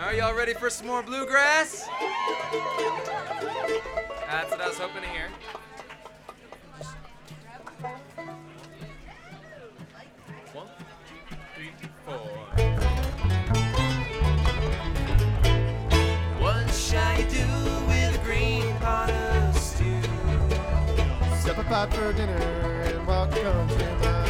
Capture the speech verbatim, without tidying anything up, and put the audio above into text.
Are y'all ready for some more bluegrass? That's what I was hoping to hear. One, two, three, four. What shall you do with a green pot of stew? Step a pot for dinner and walk country mile.